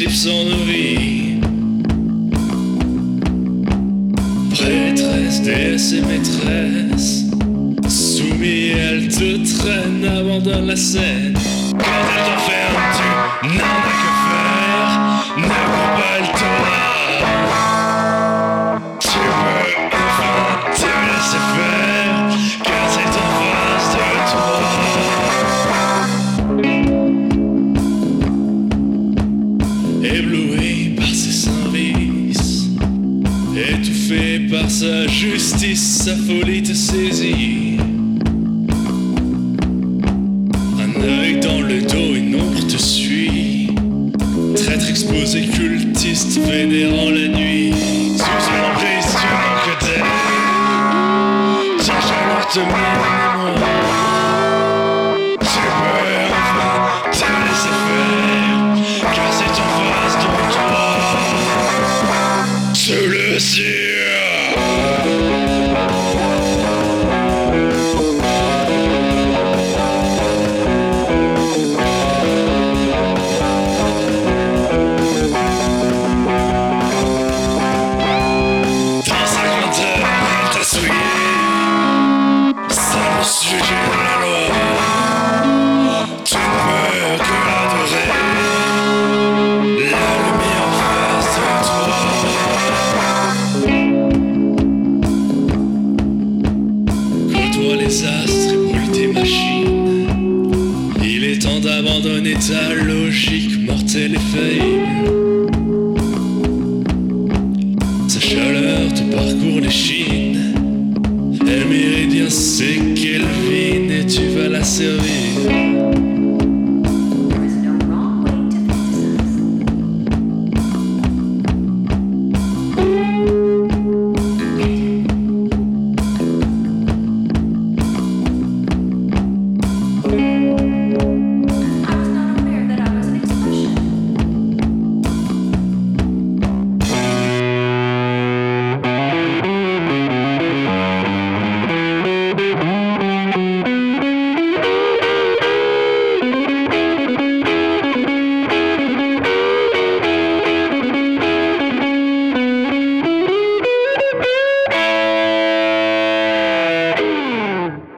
vivre sans nos vies. Prêtresse, déesse et maîtresse, soumis, elle te traîne, abandonne la scène. Quand elle t'enferme, tu n'en as que faire, ne cours pas, elle t'aura. Tu peux enfin te laisser faire, car c'est en face de toi. Ébloui par ses services, étouffé par sa justice, sa folie te saisit. Un œil dans le dos, une ombre te suit. Traître exposé, cultiste, vénérant la nuit. Sous une emprise, tu manques d'air. Ton chaleur te mine mémoire. Tu peux enfin te laisser faire, car c'est en face de toi. C'est le ciel. Sujet de la loi, tu ne peux que l'adorer, la lumière en face de toi. Côtoie les astres et brûle tes machines. Il est temps d'abandonner ta logique mortelle et faillible. Sa chaleur te parcourt les chines. Elle méridien, c'est Kelvin et tu vas la servir.